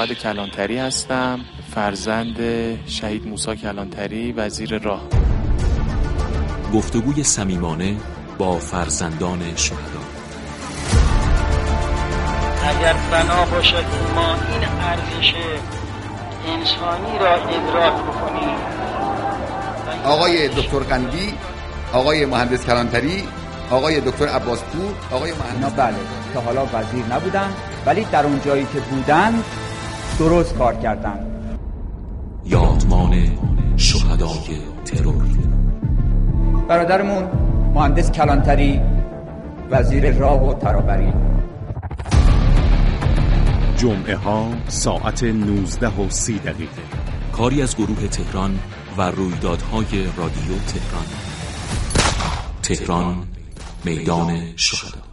محمد کلانتری هستم، فرزند شهید موسی کلانتری وزیر راه. گفتگوی صمیمانه با فرزندان شهدا. اگر بنا باشد ما این ارزش انسانی را ادراک بکنیم. آقای دکتر قندی، آقای مهندس کلانتری، آقای دکتر عباسپور، آقای مهندس، بله تا حالا وزیر نبودن ولی در اون جایی که بودن درست کار کردن. یادمان شهدای ترور. برادرمون مهندس کلانتری وزیر راه و ترابری. جمعه ها ساعت 19:30. کاری از گروه تهران و رویدادهای رادیو تهران. تهران، میدان شهدا.